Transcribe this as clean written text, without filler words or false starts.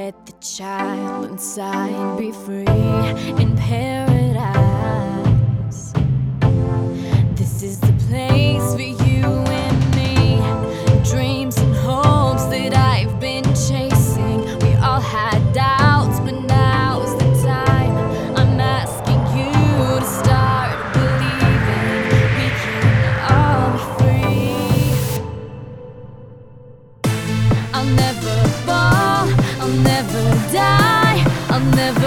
let the child inside be free in paradise. This is the place for you and me. Dreams and hopes that I've been chasing. We all had doubts, but now's the time. I'm asking you to start believing we can all be free. I'll never fall, I'll never die, I'll never